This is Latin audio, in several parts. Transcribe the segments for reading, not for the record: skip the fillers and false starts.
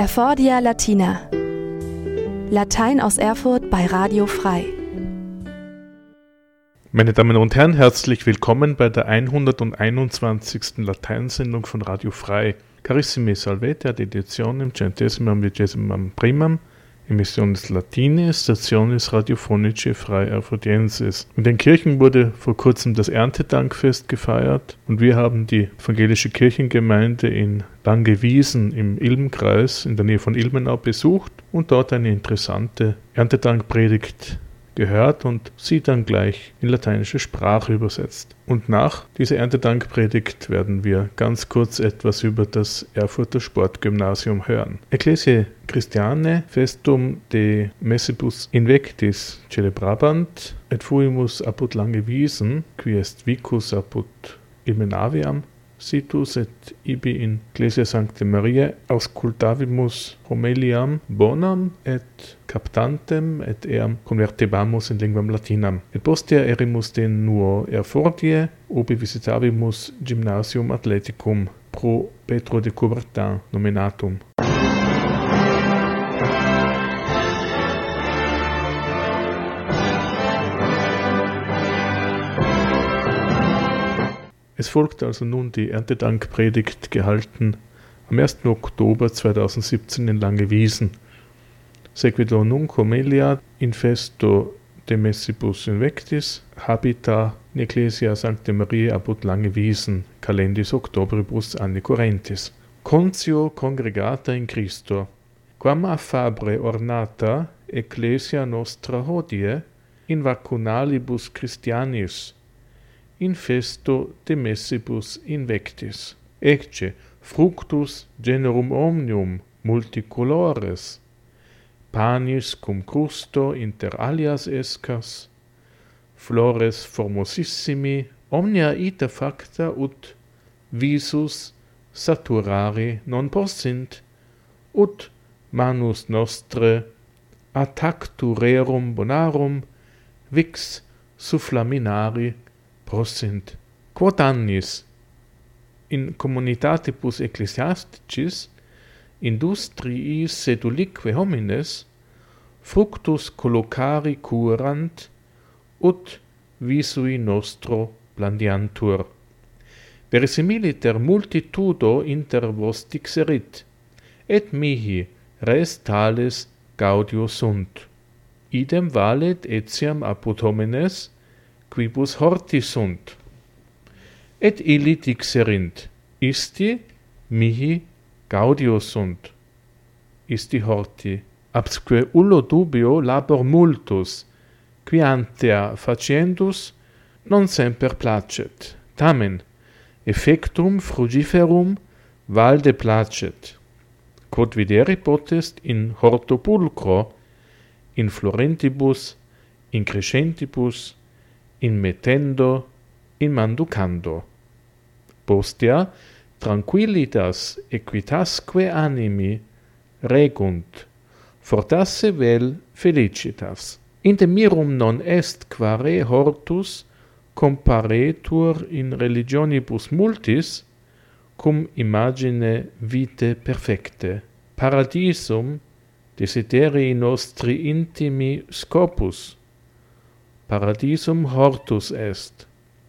Effordia Latina. Latein aus Erfurt bei Radio Frei. Meine Damen und Herren, herzlich willkommen bei der 121. Lateinsendung von Radio Frei. Carissimi salvete ad editionem centesimam vigesimam primam Emissiones Latinae, Stationes Radiofonicae Frei Erfurtiensis. In den Kirchen wurde vor kurzem das Erntedankfest gefeiert und wir haben die evangelische Kirchengemeinde in Langewiesen im Ilmenkreis in der Nähe von Ilmenau besucht und dort eine interessante Erntedankpredigt gehört und sie dann gleich in lateinische Sprache übersetzt. Und nach dieser Erntedankpredigt werden wir ganz kurz etwas über das Erfurter Sportgymnasium hören. Ecclesiae Christianae festum de messibus invectis celebrabant et fuimus apud Langewiesen, qui est vicus apud Ilmenaviam situs et ibi in Ecclesia Sancte Mariae auscultavimus homiliam bonam et captantem et eam convertibamus in linguam latinam. Et postea erimus de nuo Erfordiae, ubi visitavimus gymnasium athleticum pro Petro de Coubertin nominatum. Es folgt also nun die Erntedankpredigt, gehalten am 1. Oktober 2017 in Langewiesen. Sequitur nunc homilia in festo de messibus invectis habita in Ecclesia Sancte Mariae apud Langewiesen, calendis octobribus anni currentis. Contio congregata in Christo, quam affabre ornata Ecclesia nostra hodie in vacunalibus Christianis, in festo de messibus invectis. Ecce fructus generum omnium multicolores, panis cum crusto inter alias escas, flores formosissimi, omnia ita facta ut visus saturari non possint, ut manus nostre attactu rerum bonarum vix sufflaminari prossint. Quod annis in communitatibus ecclesiasticis industriis sedulique homines fructus collocari curant ut visui nostro blandiantur. Verisimiliter multitudo inter vos dixerit, et mihi res tales gaudio sunt. Idem valet etiam apud homines quibus horti sunt. Et illi dixerint, isti mihi gaudio sunt, isti horti. Absque ullo dubio labor multus, qui antea faciendus non semper placet. Tamen, effectum frugiferum valde placet. Quod videri potest in horto pulcro, in florentibus, in crescentibus, in mettendo, in manducando. Postea tranquillitas equitasque animi regunt, fortasse vel felicitas. Inde mirum non est quare hortus comparetur in religionibus multis, cum imagine vitae perfecte. Paradisum desiderii nostri intimi scopus. Paradisum hortus est.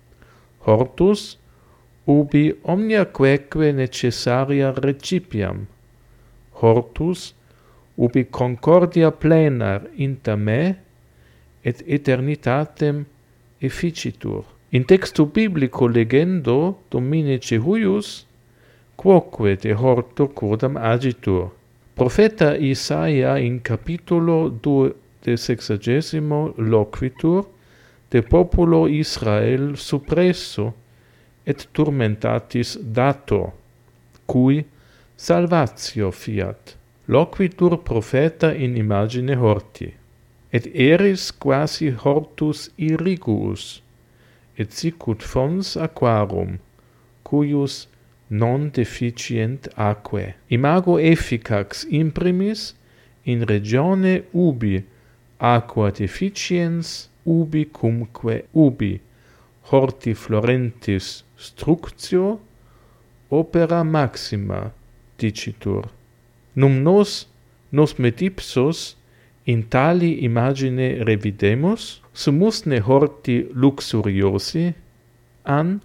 Hortus ubi omnia queque necessaria recipiam. Hortus ubi concordia plena inter me et eternitatem efficitur. In textu biblico legendo Dominice huius, quoque de horto quodam agitur. Profeta Isaia in capitulo 2 de 60 loquitur de populo Israel suppresso et turmentatis dato, cui salvatio fiat. Loquitur profeta in imagine horti. Et eris quasi hortus irriguus, et sicut fons aquarum, cuius non deficient aquae. Imago efficax imprimis in regione ubi aqua deficiens, ubi cumque ubi horti florentis structio opera maxima dicitur. Num nos met ipsos in tali imagine revidemus, sumus ne horti luxuriosi, an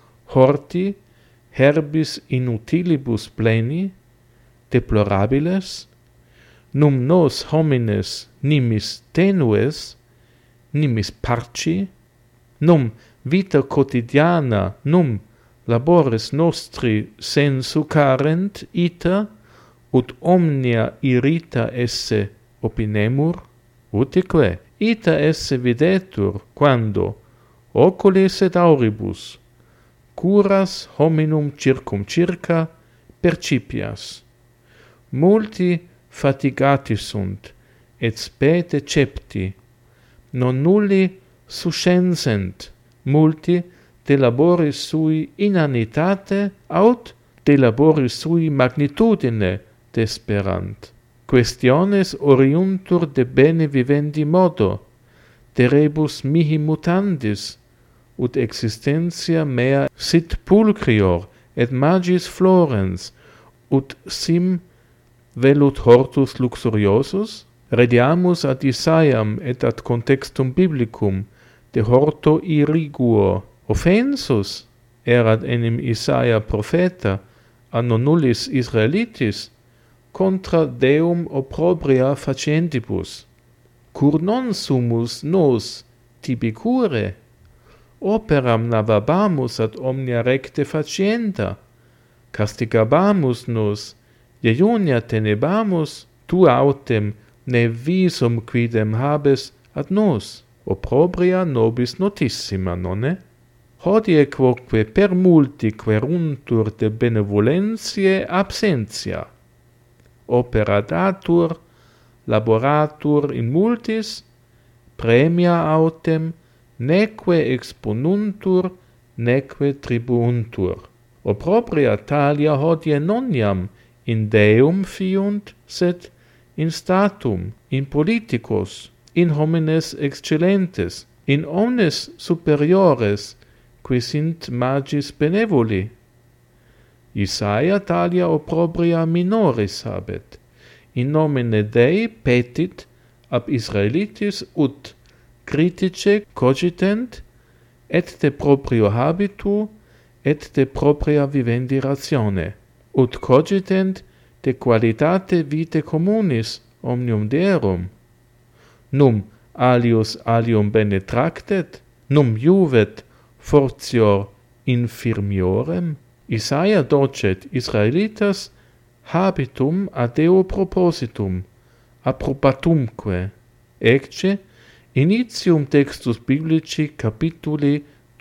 horti herbis inutilibus pleni, deplorabiles, num nos homines nimis tenues, nimis parci, num vita quotidiana, num labores nostri sensu carent ita, ut omnia irrita esse opinemur, utique ita esse videtur, quando, oculis et auribus, curas hominum circumcirca percipias. Multi fatigati sunt, et spete cepti, non nulli suscensent, multi de laboris sui inanitate, aut de laboris sui magnitudine desperant. Questiones oriuntur de bene vivendi modo, de rebus mihi mutandis, ut existentia mea sit pulcrior, et magis florens, ut sim velut hortus luxuriosus? Rediamus ad Isaiam et ad contextum biblicum de horto irriguo. Offensus erat enim Isaia profeta a non nullis Israelitis contra Deum opprobria facientibus. Cur non sumus nos tibi cure? Operam navabamus ad omnia recte facienda, castigabamus nos, jejunea tenebamus, tu autem ne visum quidem habes ad nos, opprobria nobis notissima, nonne? Hodie quoque per multi queruntur de benevolentiae absentia, opera datur, laboratur in multis, premia autem, neque exponuntur, neque tribuuntur. Opprobria talia hodie non iam in Deum fiunt, sed in statum, in politicos, in homines excellentes, in omnes superiores, qui sint magis benevoli. Isaia talia opprobria minoris habet, in nomine Dei petit ab Israelitis ut critice cogitent, et de proprio habitu, et de propria vivendi ratione, ut cogitent de qualitate vitae communis omnium derum. Num alius alium bene tractet, num juvet fortior infirmiorem. Isaia docet Israelitas habitum ad Deo propositum, approbatumque, ecce initium textus biblici capituli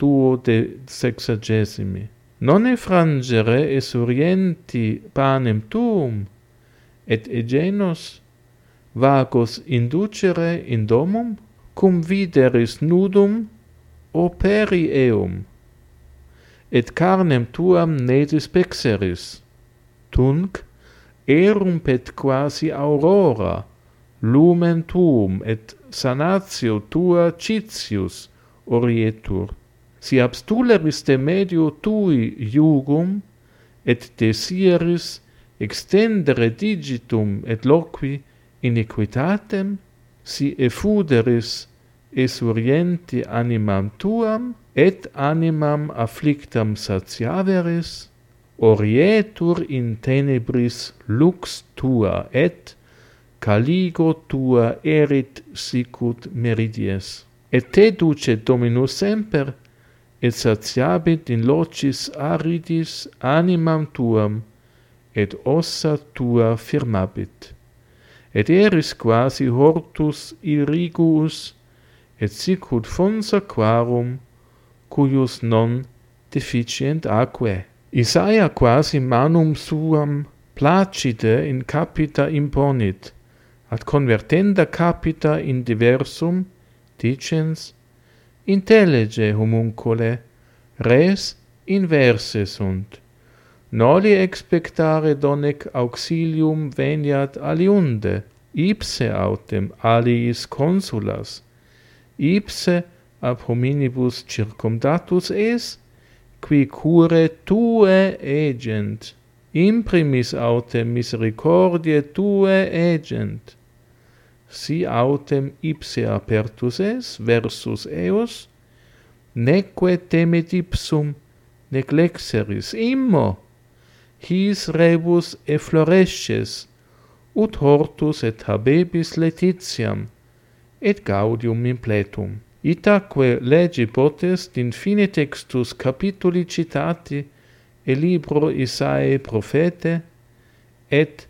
260. Non effrangere esurienti panem tuum, et egenos vagos inducere in domum, cum videris nudum operi eum, et carnem tuam ne dispexeris. Tunc erumpet quasi aurora, lumen tuum et sanatio tua citius orietur. Si abstuleris de medio tui jugum, et desieris extendere digitum et loqui iniquitatem, si effuderis esurienti animam tuam, et animam afflictam satiaveris, orietur in tenebris lux tua, et caligo tua erit sicut meridies. Et te ducet Dominus semper, et satiabit in locis aridis animam tuam, et ossa tua firmabit. Et eris quasi hortus irriguus, et sicut fonsa quarum, cuius non deficient aquae. Isaia quasi manum suam placide in capita imponit, ad convertenda capita in diversum, dicens, intellege homuncule, res inverse sunt. Noli expectare donec auxilium veniat aliunde, ipse autem aliis consulas, ipse ab hominibus circumdatus es, qui cure tue egent. imprimis autem misericordiae Tuae egent, si autem ipse apertus es versus eos, neque temet ipsum neglexeris immo, his rebus effloresces, ut hortus et habebis laetitiam, et gaudium impletum. Itaque legi potest in fine textus capituli citati e libro Isaiae profete, et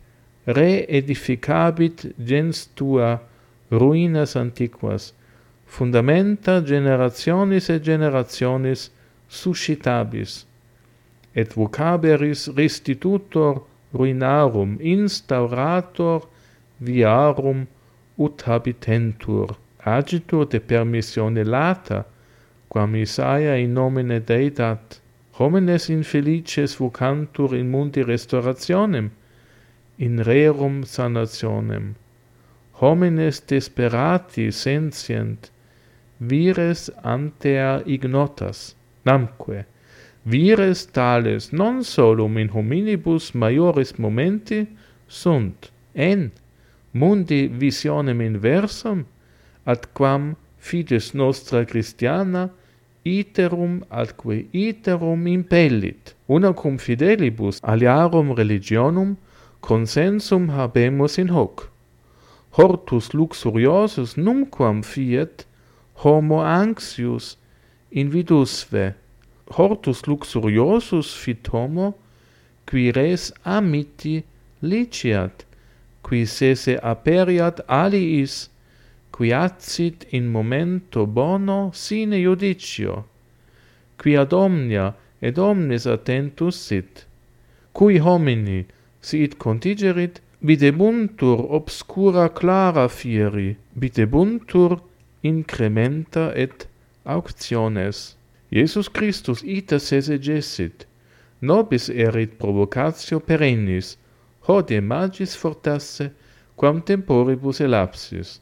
reedificabit gens tua ruinas antiquas, fundamenta generationis et generationis suscitabis, et vocaberis restitutor ruinarum instaurator viarum ut habitentur, agitur de permissione lata, quam Isaia in nomine Dei dat, homines infelices vocantur in mundi restaurationem, in rerum sanationem, homines desperati sentient, vires antea ignotas, namque, vires tales non solum in hominibus maioris momenti sunt, en mundi visionem inversam, ad quam fides nostra Christiana iterum atque iterum impellit, una cum fidelibus aliarum religionum consensum habemus in hoc. Hortus luxuriosus numquam fiat homo anxius invidusve. Hortus luxuriosus fit homo, qui res amiti liceat, qui sese aperiat aliis, qui acit in momento bono sine judicio, qui ad omnia et omnes attentus sit, cui homini, si it contingerit, videbuntur obscura clara fieri, videbuntur incrementa et auctiones. Iesus Christus ita sese gessit, nobis erit provocatio perennis, hodie magis fortasse, quam temporibus elapsis.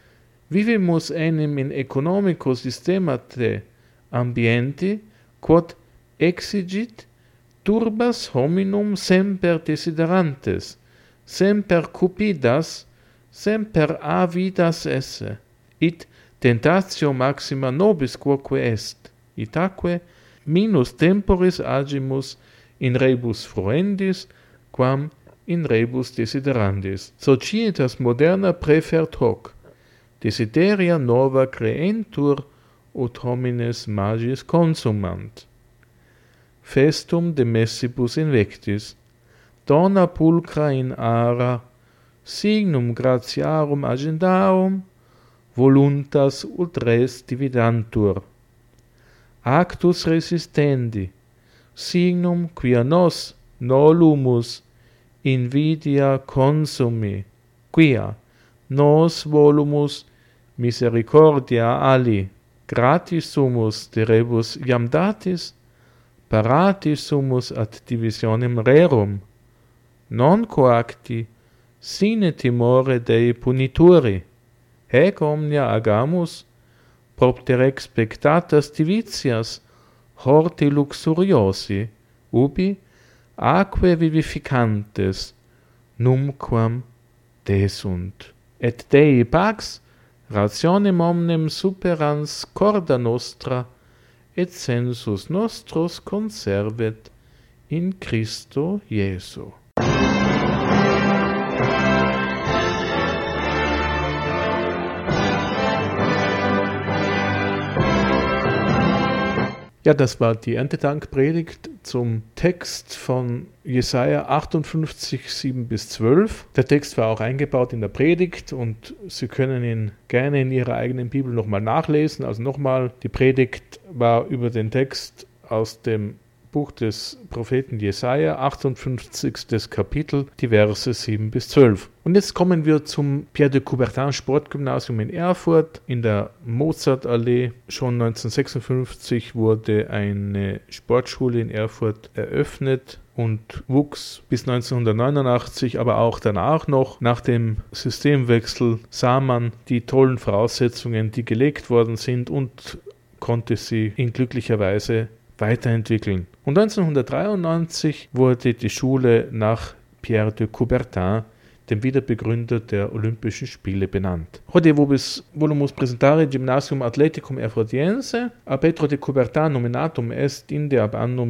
Vivimus enim in economico systemate ambienti, quod exigit turbas hominum semper desiderantes, semper cupidas, semper avidas esse, it tentatio maxima nobis quoque est, itaque minus temporis agimus in rebus fruendis, quam in rebus desiderandis. Societas moderna prefert hoc, desideria nova creentur, ut homines magis consumant. Festum demessibus invectis, dona pulcra in ara, signum gratiarum agendarum, voluntas ut res dividantur. Actus resistendi, signum quia nos nolumus invidia consumi, quia nos volumus misericordia ali, gratis sumus de rebus iam datis, paratis sumus ad divisionem rerum, non coacti, sine timore Dei punituri, hec omnia agamus, propter expectatas divitias, horti luxuriosi, ubi aquae vivificantes, numquam desunt. Et Dei pax, rationem omnem superans corda nostra, et sensus nostros conservet in Christo Jesu. Ja, das war die Erntedankpredigt zum Text von Jesaja 58, 7-12. Der Text war auch eingebaut in der Predigt und Sie können ihn gerne in Ihrer eigenen Bibel nochmal nachlesen. Also nochmal, die Predigt war über den Text aus dem Buch des Propheten Jesaja, 58. Kapitel, die Verse 7-12. Und jetzt kommen wir zum Pierre de Coubertin Sportgymnasium in Erfurt in der Mozartallee. Schon 1956 wurde eine Sportschule in Erfurt eröffnet und wuchs bis 1989, aber auch danach noch. Nach dem Systemwechsel sah man die tollen Voraussetzungen, die gelegt worden sind, und konnte sie in glücklicher Weise weiterentwickeln. Und 1993 wurde die Schule nach Pierre de Coubertin, dem Wiederbegründer der Olympischen Spiele, benannt. Heute volumus presentare Gymnasium Athleticum Erfurtiense a Petro de Coubertin nominatum est inde ab anno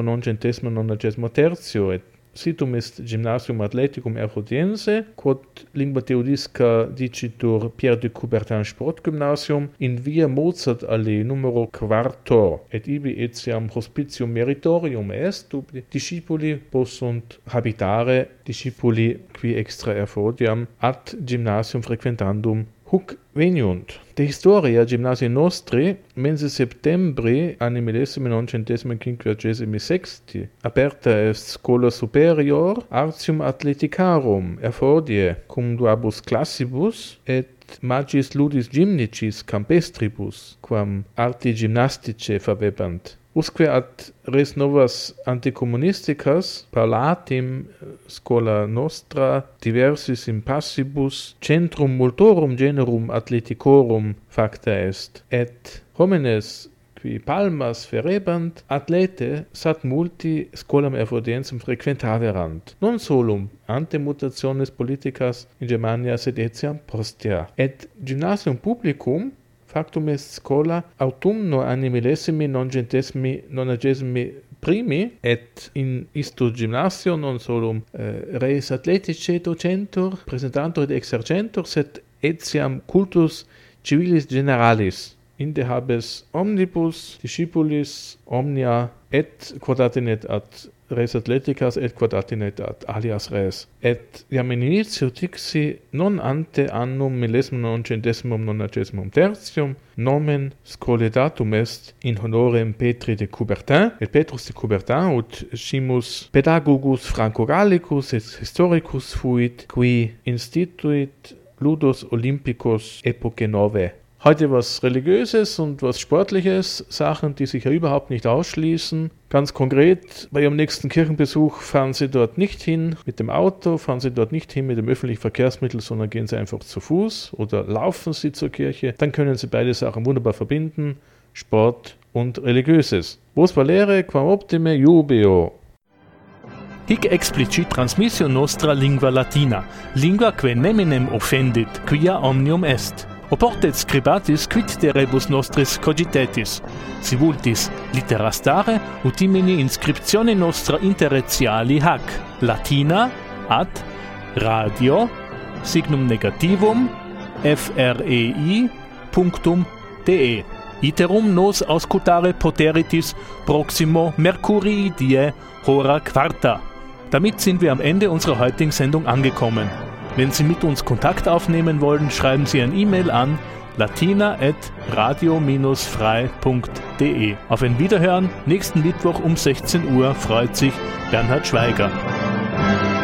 1993 et situm est Gymnasium Athleticum Erfurtiense, quod lingua theodisca dicitur Pierre de Coubertin Sportgymnasium in via Mozart Allee numero 4 et ibi etiam hospitium meritorium est, discipuli possunt habitare, discipuli qui extra Erfurtiam ad gymnasium frequentandum huc veniunt. De historia gymnasii nostri mense septembri anni 1956 aperta est schola superior artium athleticarum Erfordie cum duabus classibus et magis ludis gymnicis campestribus quam arti gymnastice favebant. Usque ad res novas anticommunisticas parlatim schola nostra diversis in passibus centrum multorum generum athleticorum facta est, et homines qui palmas ferebant athlete sat multi scholam Erfurtiensum frequentaverant, non solum ante mutationes politicas in Germania sed etiam postea, et gymnasium publicum factum est schola autumno anni 1991 et in isto gymnasio non solum res athleticae docentur, presentantur et exercentur, sed etiam cultus civilis generalis, inde habes omnibus discipulis omnia et quod attinet ad res athleticas et quod attinet ad alias res. Et iam in initio dixi non ante annum 1993 nomen scholae datum est in honorem Petri de Coubertin et Petrus de Coubertin ut scimus pedagogus Franco-Gallicus et historicus fuit qui instituit ludos olympicos epoche nove. Heute was Religiöses und was Sportliches, Sachen, die sich ja überhaupt nicht ausschließen. Ganz konkret, bei Ihrem nächsten Kirchenbesuch fahren Sie dort nicht hin mit dem Auto, fahren Sie dort nicht hin mit dem öffentlichen Verkehrsmittel, sondern gehen Sie einfach zu Fuß oder laufen Sie zur Kirche. Dann können Sie beide Sachen wunderbar verbinden, Sport und Religiöses. Vos valere quam optime jubeo. Hic explicit transmissio nostra lingua latina, lingua que neminem offendit, quia omnium est. Oportet scribatis quid de rebus nostris cogitetis, si vultis littera stare, utimini inscriptione nostra interretiali hac, latina, ad, radio, signum negativum, frei.de. Iterum nos auscultare poteritis proximo Mercurii die hora quarta. Damit sind wir am Ende unserer heutigen Sendung angekommen. Wenn Sie mit uns Kontakt aufnehmen wollen, schreiben Sie ein E-Mail an latina@radio-frei.de. Auf ein Wiederhören nächsten Mittwoch um 16 Uhr freut sich Bernhard Schweiger.